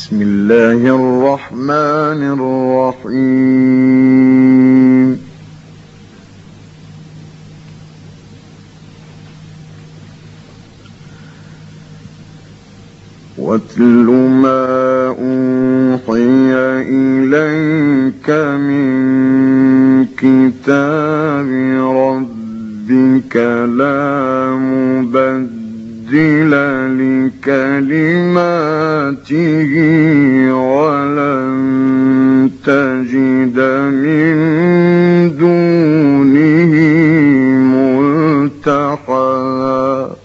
بسم الله الرحمن الرحيم. واتل ما أوحي إليك من كتاب ربك لا مبدل لكلماته ولن تجد من دونه ملتحدا.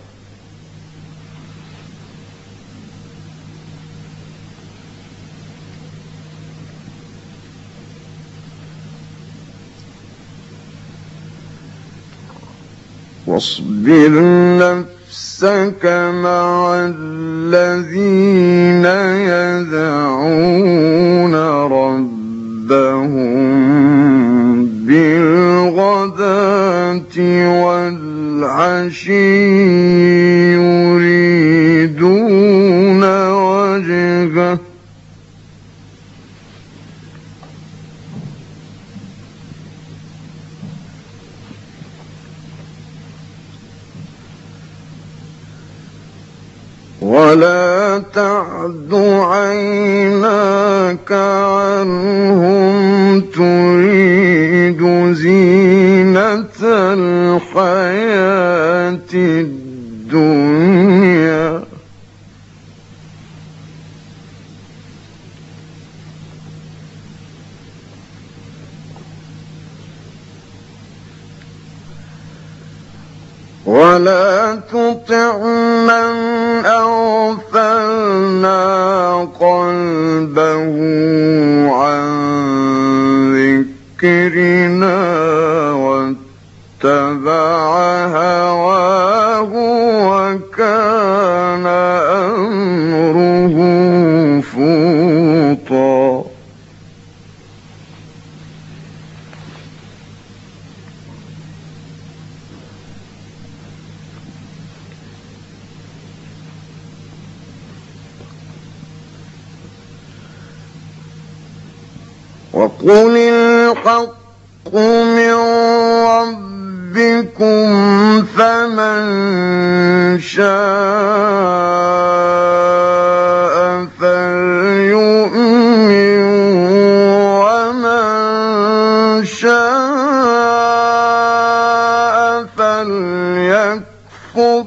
واصبر نفسك مع الذين يدعون ربهم بالغداة والعشي يريدون وجهه ولا تعد عيناك عنهم تريد زينة الحياة الدنيا ولا تطع من أغفلنا قلبه عن ذكرنا واتبع هواه وكان أمره فرطا. وقل الحق من ربكم فمن شاء فليؤمن ومن شاء فليكفر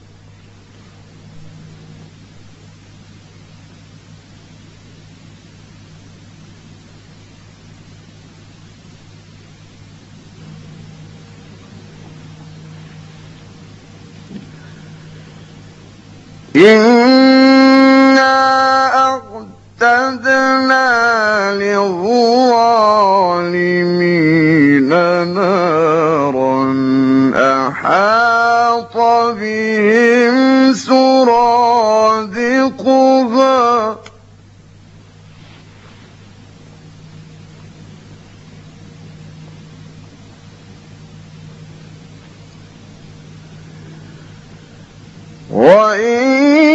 إنا أعتدنا للظالمين نارا أحاط بهم سرادقها وإن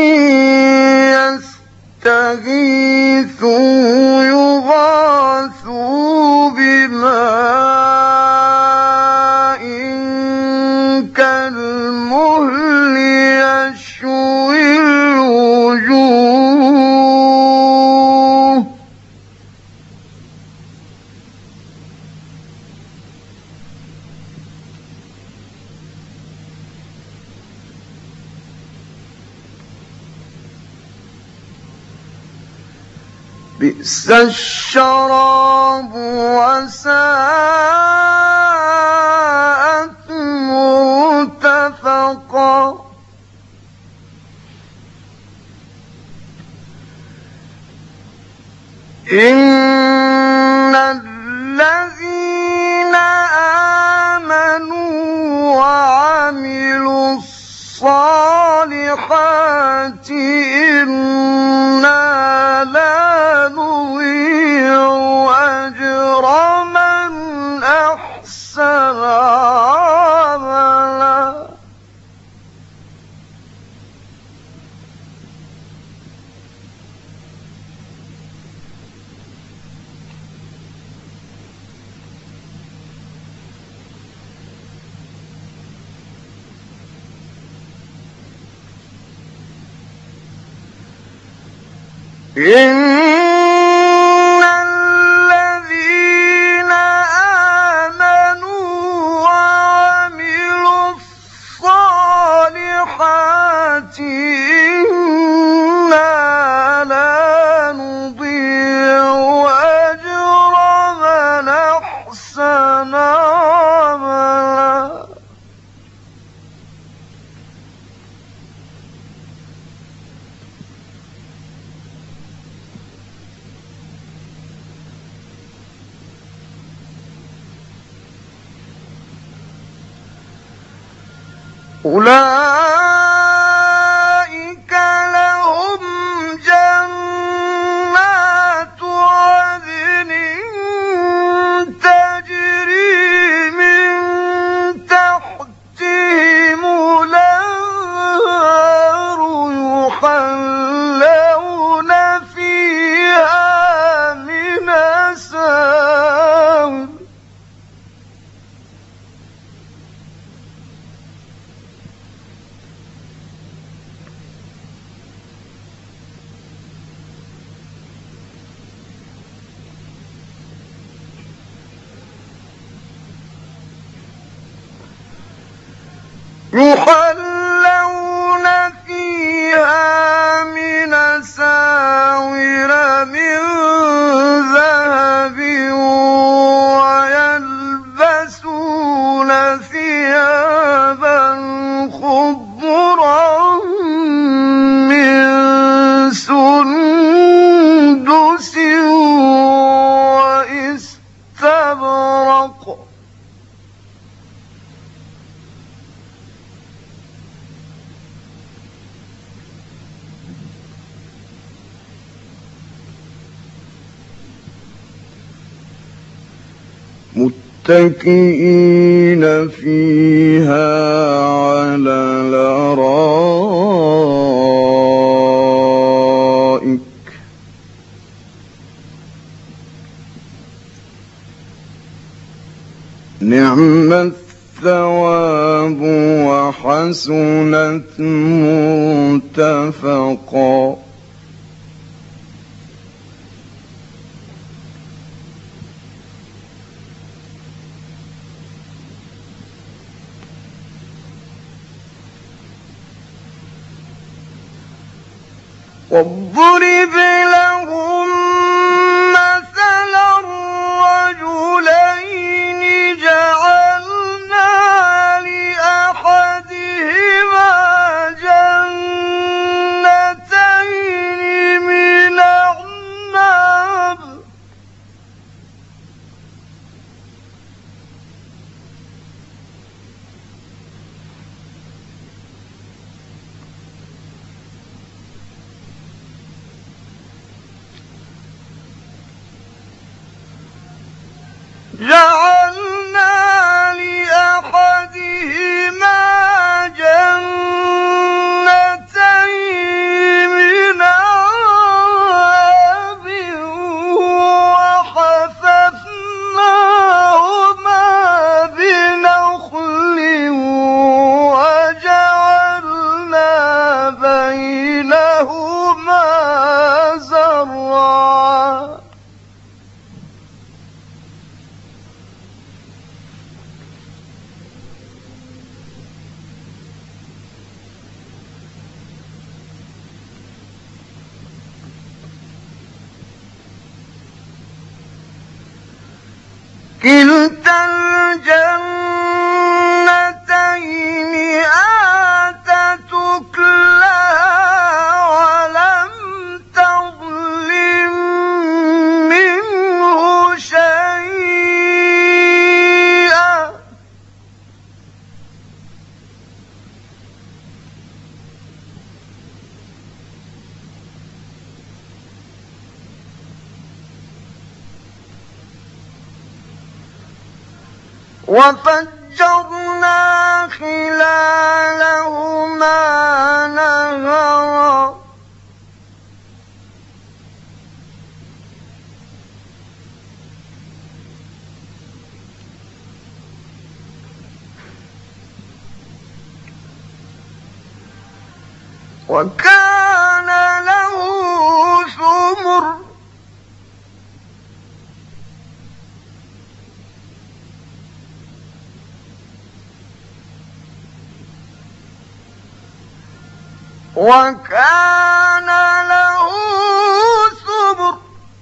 يستغيثوا يغاثوا بماء كالمهل يشوي الوجوه بئس الشراب وساءت مرتفقا. إن الذين آمنوا وعملوا الصالحات إنا لا نضيع أجر من أحسن عملا. إن الذين آمنوا وعملوا الصالحات إنا لا نضيع أجر من أحسن عملا. أولئك لهم جنات عدن تجري من تحتهم الأنهار يحلون فيها من أساور من ذهب ويلبسون ثيابا خضرا من سندس واستبرق متكئين فيها على الأرائك نعم الثواب وحسنت مرتفقا. واضرب لهم مثلا الرجلين جعلنا لأحدهما جنتين من أعناب وحففناهما بنخل وجعلنا بينهما زرعا. كلتا الجنتين آتت أكلها ولم تظلم منه شيئا وفجرنا خلالهما نهرا وكان له ثمر وكان له ثمر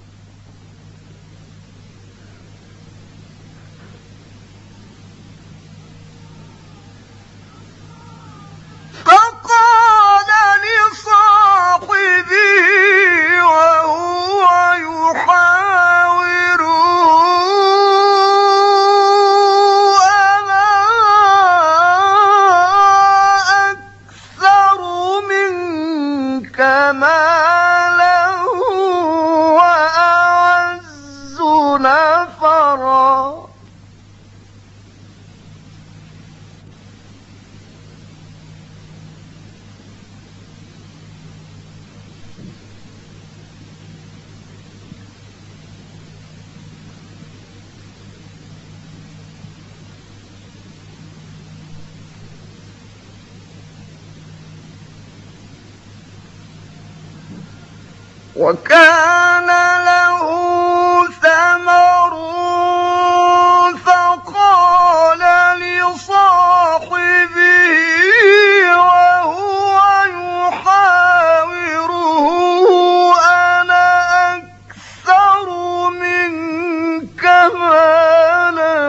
فقال لصاحبه وهو يحاوره أنا أكثر منك مالا وأعز نفرا. وكان له ثمر فقال لصاحبه وهو يحاوره أنا أكثر منك مالا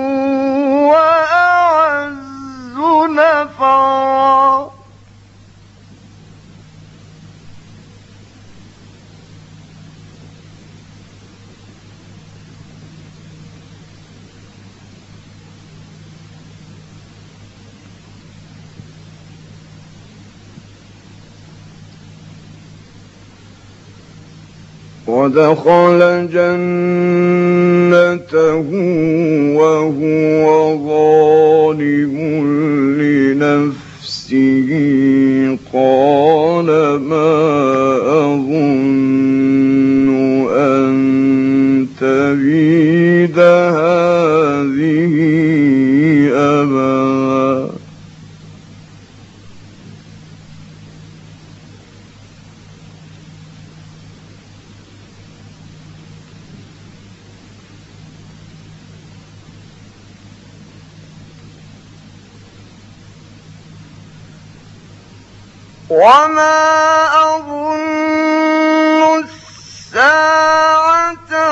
وأعز نفرا. ودخل جنته وهو ظالم لنفسه قال ما أظن أن تبيد هذه أبدا. وما أظن الساعة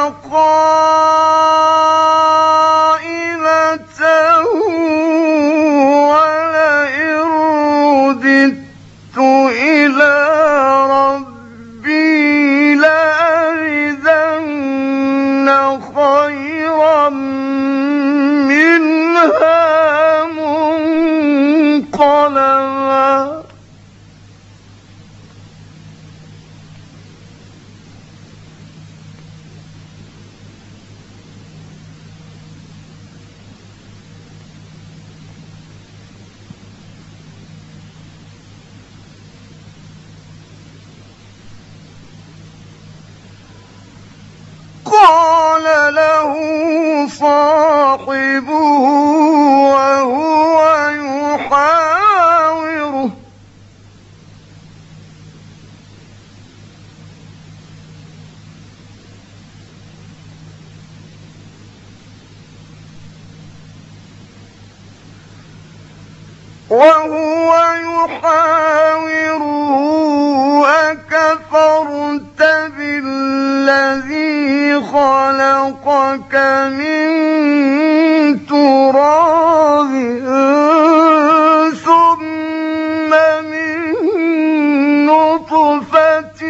قائمة ولئن رددت إلى ربي لأجدن خيرا منها منقلبا. قال له صاحبه وهو يحاوره أكفرت بالذي خلقك من تراب ثم من نطفة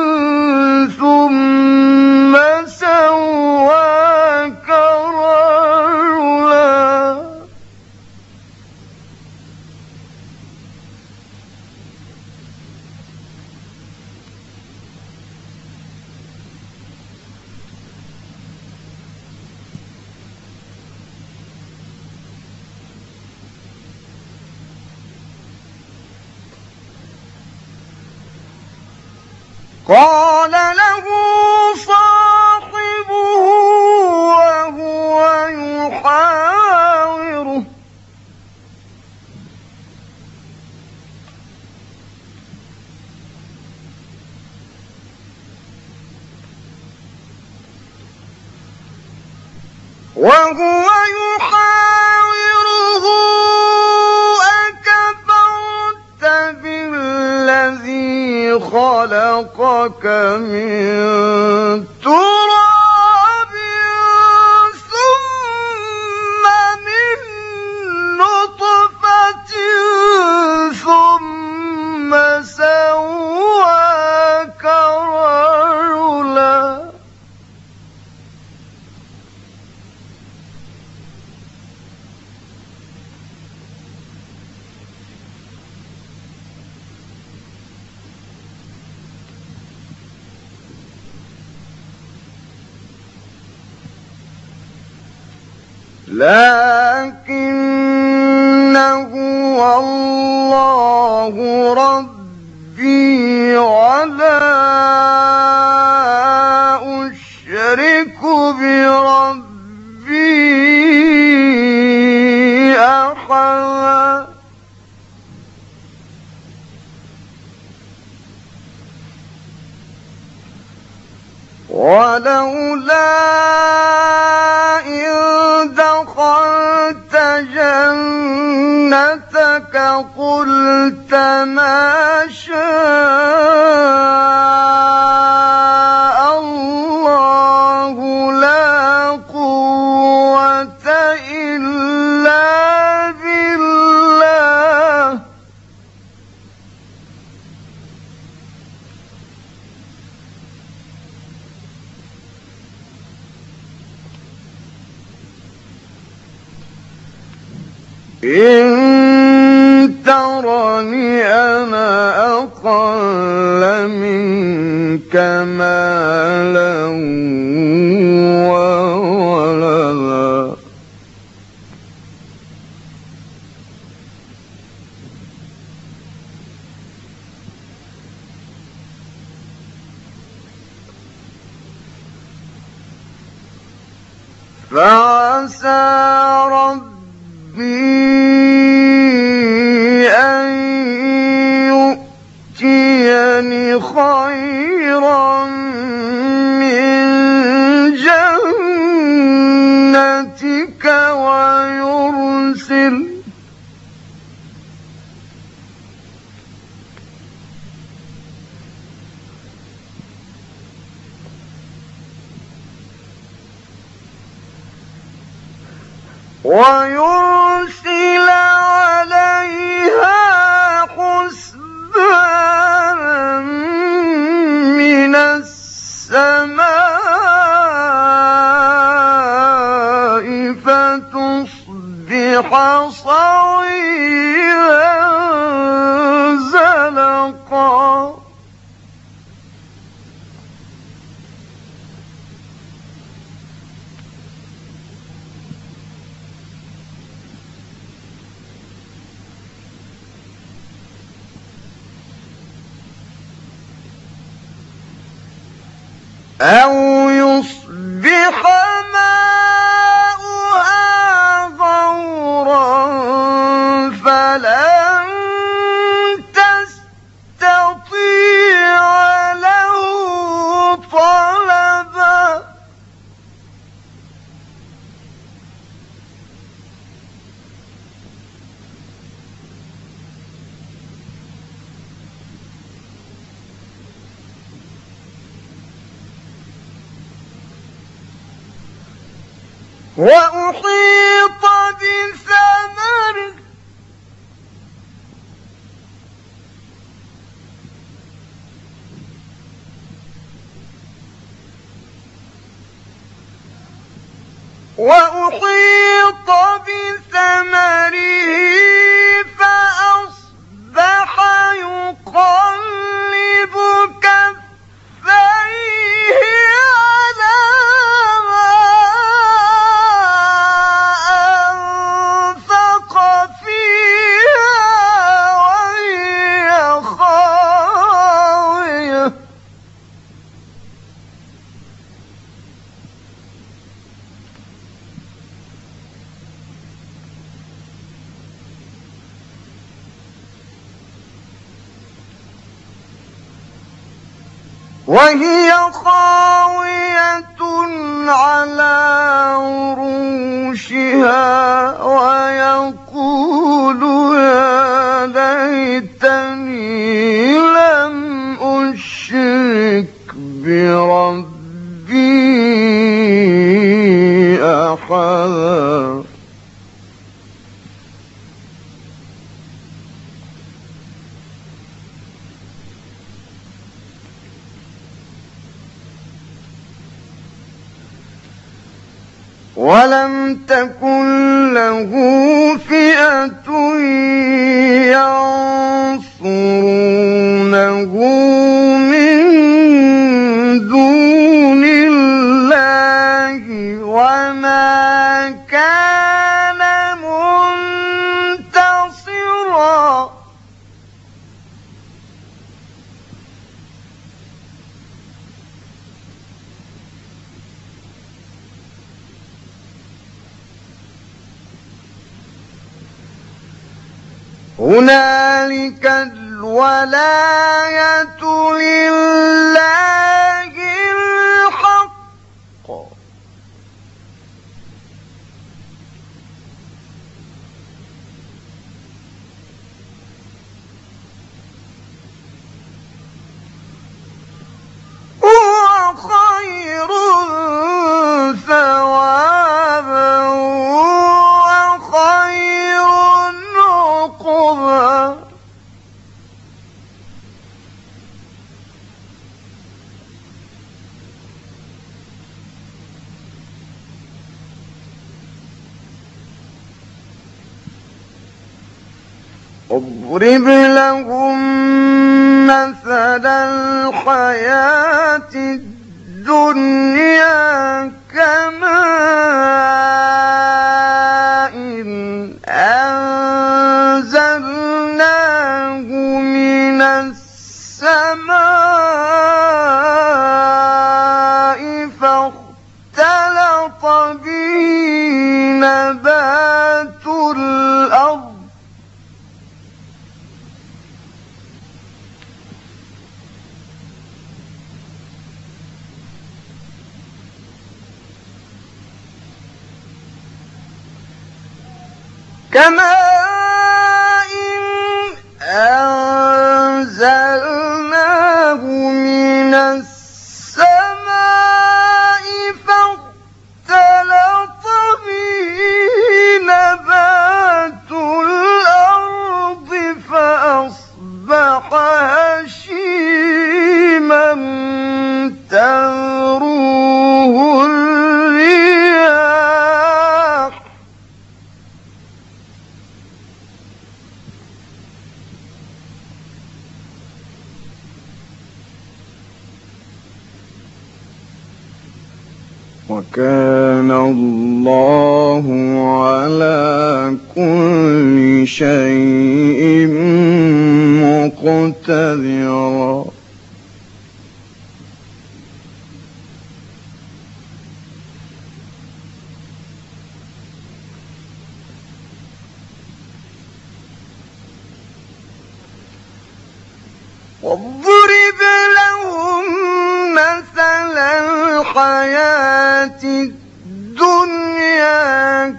ثم سواك رجلا. قال له صاحبه وهو يحاوره أكفرت بالذي خلقك من تراب ثم من نطفة ثم سواك رجلا. لكنه الله ربي ولا أشرك بربي أحدا. ولولا إذ دخلت جنتك قلت ما شاء الله لا قوة إلا بالله. إن ترني أنا أقل منك مالا وولدا فعسى ربي أن يؤتيني خيرا من جنتك ويرسل عليها حسبانا من السماء فتصبح صعيدا زلقا. أو يصبح ماؤها غورا فلن تستطيع له طلبا. وأحيط بثمره فأصبح يقلب كفيه على ما أنفق فيها وهي خاوية. على عروشها ويقول يا ليتني لم أشرك أحدا ولم تكن له فئة ينصرونه من دون الله وما كان منتصرا هنالك الولاية لله الحق هو خير ثوابا وخير عقبا اضرب لهم مثل الحياة الدنيا كماء أنزلناه من السماء فاختلط به نبات الأرض كماء أنزلناه من السماء فاختلط به نبات الأرض فأصبح هشيما تذروه الرياح وكان الله على كل شيء مقتدرا واضرب لهم مثل الحياة الدنيا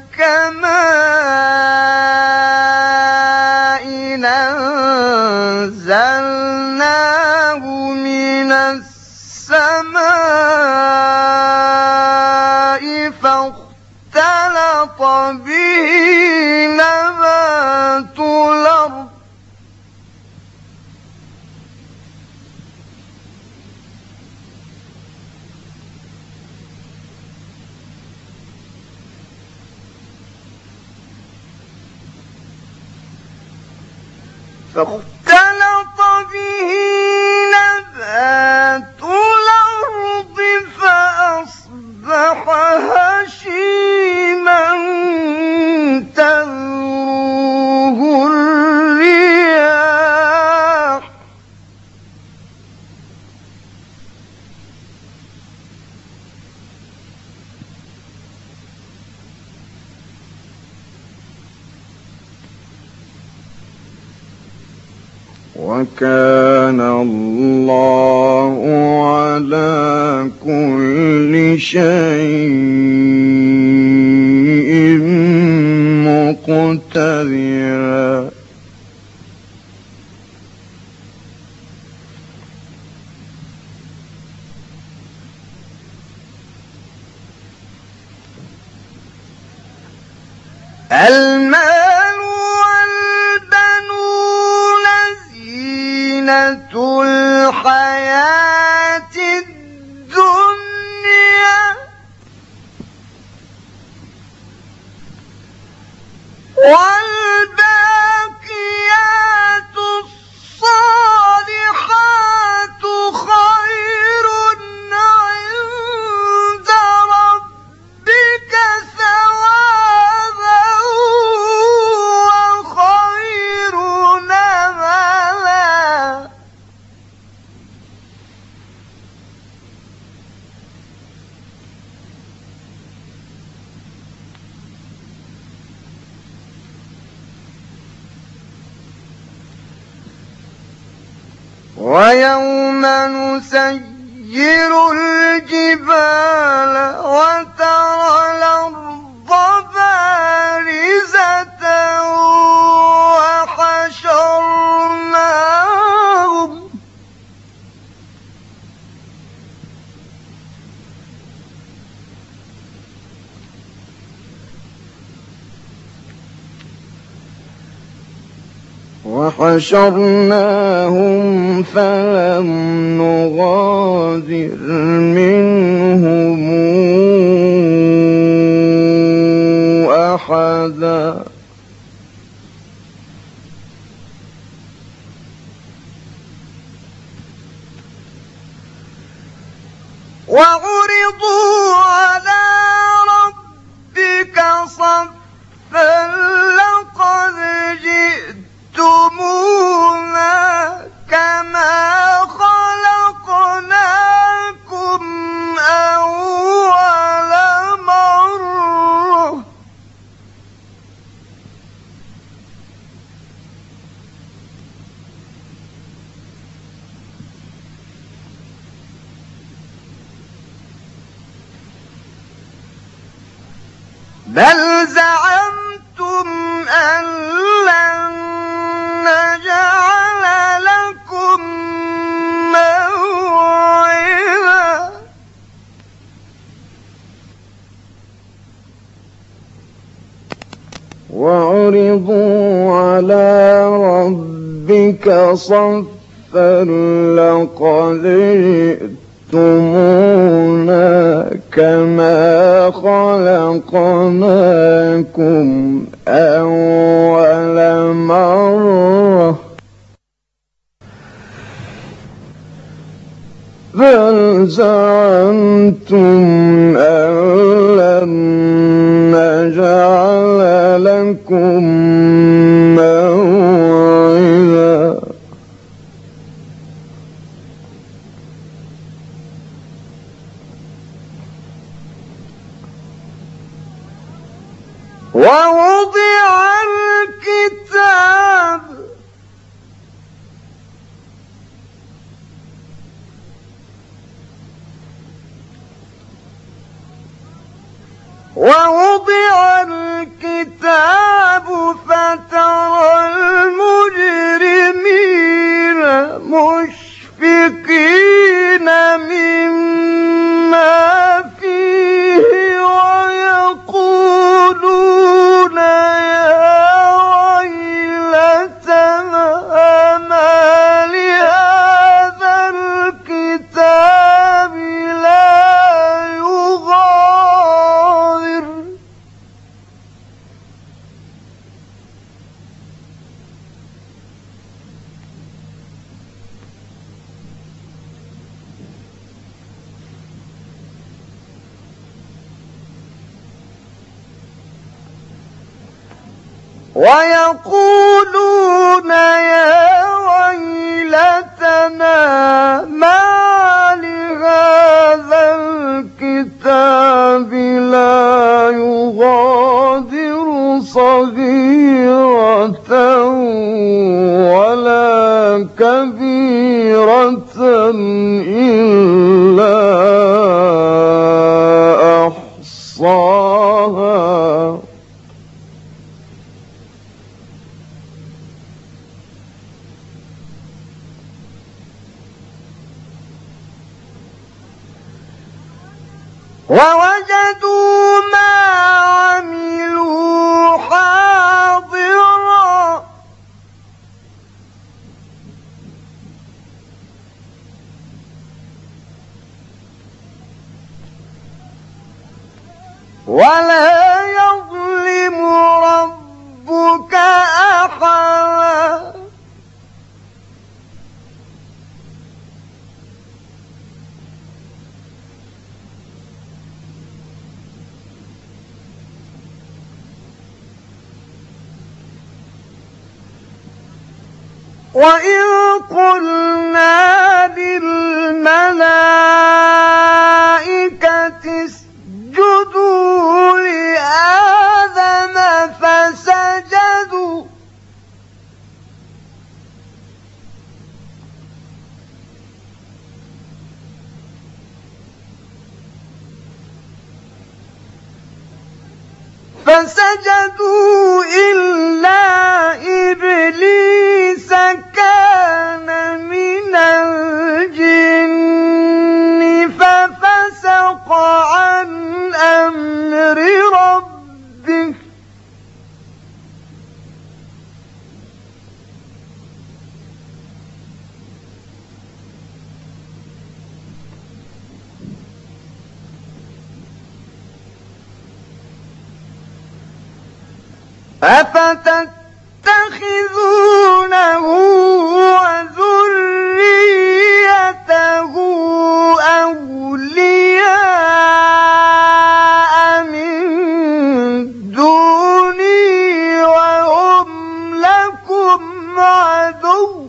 كماء أنزلناه من السماء فاختلط به نبات الأرض فأصبح هشيما تذروه الرياح وكان الله على كل شيء مقتدرا المال والبنون زينة الحياة الدنيا والباقيات الصالحات خير عند ربك ثوابا وخير نملا. ويوم نسير الجبال وترى الأرض بارزة وحشرناهم فلم نغادر منهم أحدا وعرضوا على ربك صفا لقد جئتمونا كما خلقناكم أول مرة بل زعمتم أن لن نجعل لكم موعدا وعرضوا على ربك صفا لقد جئتمونا كما خلقناكم أول مرة بل زعمتم أن لن نجعل لكم موعدا ووضع الكتاب فترى المجرمين مشفقين مما فيه ويقولون يا ويلتنا ما لهذا الكتاب لا يغادر ويقولون يا ويلتنا ما لهذا الكتاب لا يغادر صغيرة ولا كبيرة إلا أحصاها ووجدوا ما عملوا ولا يظلم ربك أحدا. وإذ قلنا للملائكة اسجدوا لآدم فسجدوا إلا إبليس كان من الجن ففسق عن أمر ربه أفتتخذونه وذريته أولياء من دوني وهم لكم عدو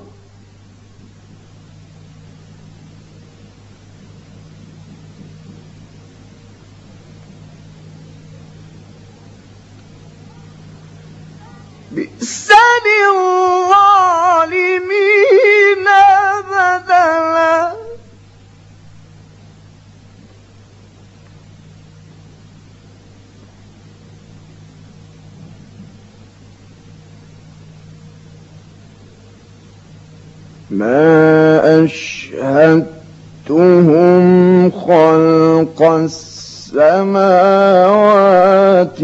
بئس للظالمين بدلا. ما أشهدتهم خلق السماوات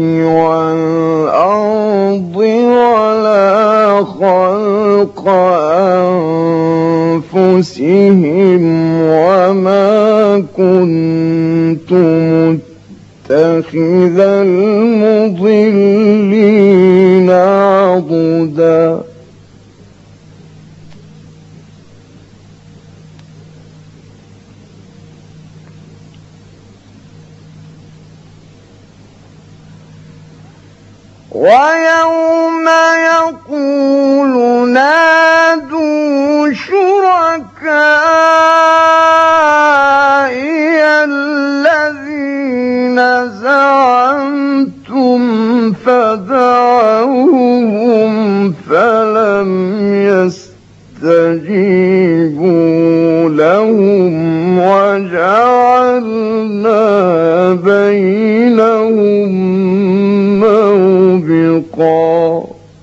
والأرض ولا خلق أنفسهم وما كنت متخذ المضلين عضدا. ويوم يقول نادوا شركائي الذين زعمتم فدعوهم فلم يستجيبوا لهم وجعلنا بينهم موبقا.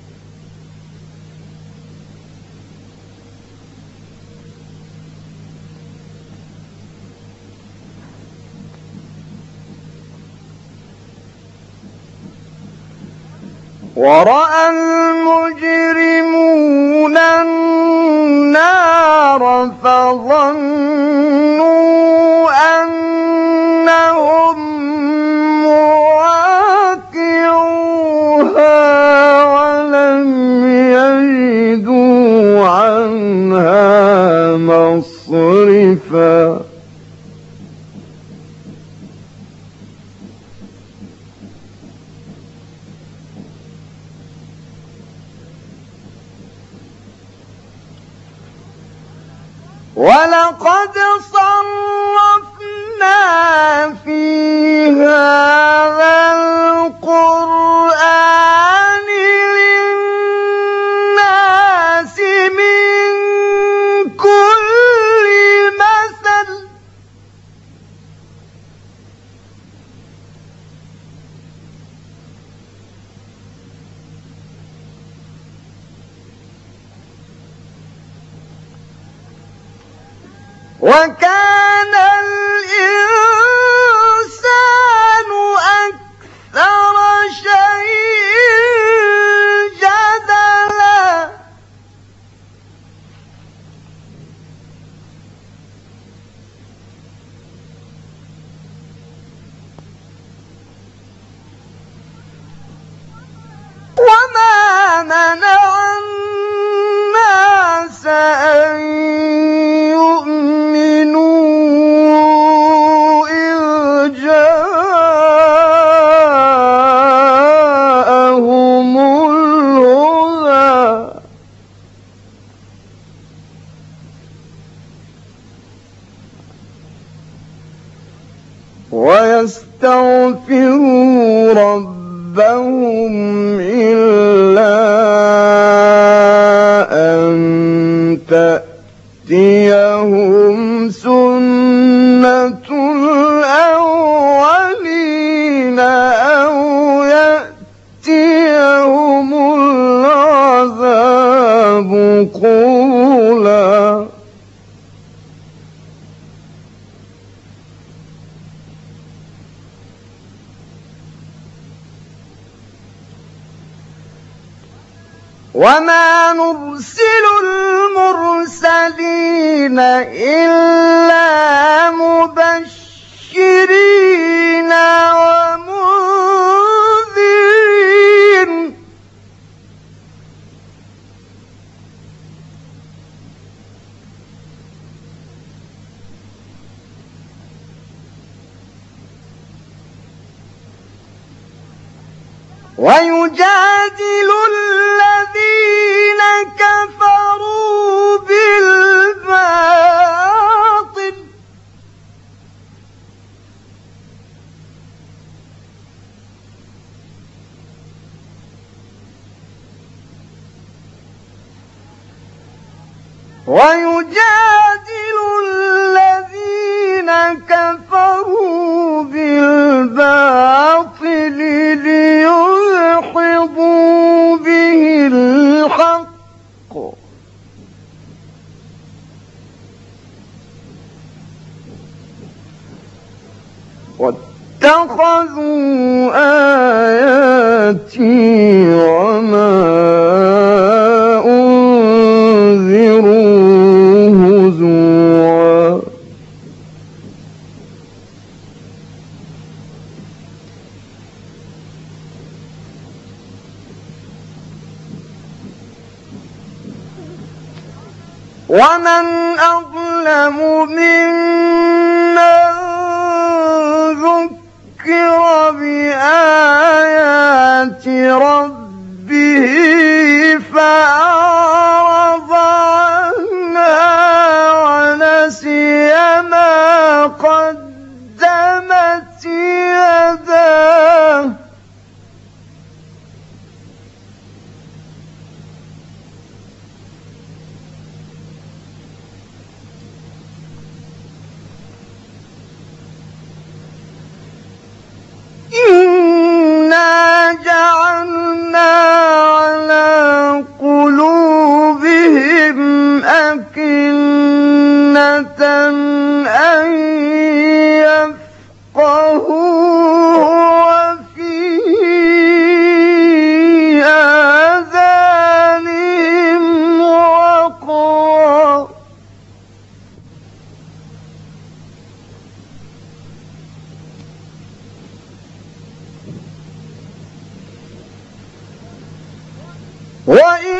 ورأى المجرمون النار فظنوا أنهم مواقعوها ولم يجدوا عنها مصرفا. ولقد صرفنا في هذا القرآن للناس من كل مثل وكان الإنسان أكثر شيء جدلا. ويستغفروا ربهم إلا أن تأتيهم سنة الأولين أو يأتيهم العذاب قبلا وما نرسل المرسلين إلا مبشرين ومنذرين ويجادل الذين كفروا بالباطل ليدحضوا به الحق واتخذوا آياتي وما أنذروا هزوا ومن أظلم ممن ذكر بآيات ربه فأعرض عنها ونسي ما قدمت يداه إنا جعلنا على قلوبهم أكنة أن يفقهوه وفي آذانهم وقرا وإن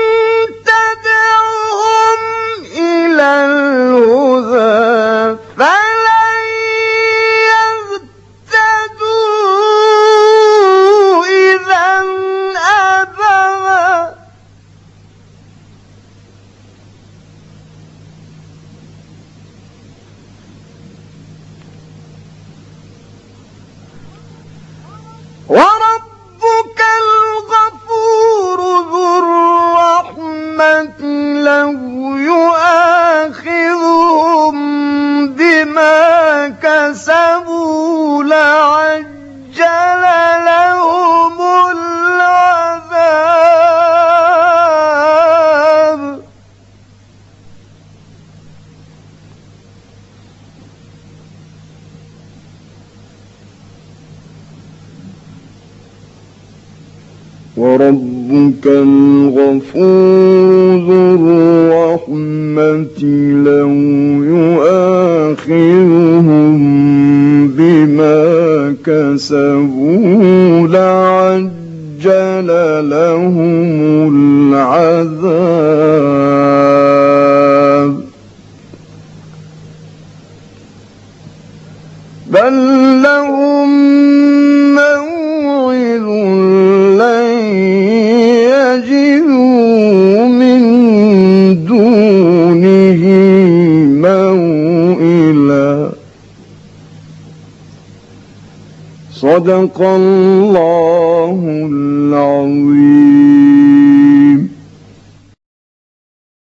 تدعهم إلى الهدى فلن يهتدوا إذا أبدا وربك الغفور ذو الرحمة لو يؤاخذهم بما كسبوا لعجل لهم العذاب وربك الغفور ذو الرحمة لو يؤاخذهم بما كسبوا لعجل لهم العذاب بل لهم موعد لن يجدوا من دونه موئلا صدق الله العظيم.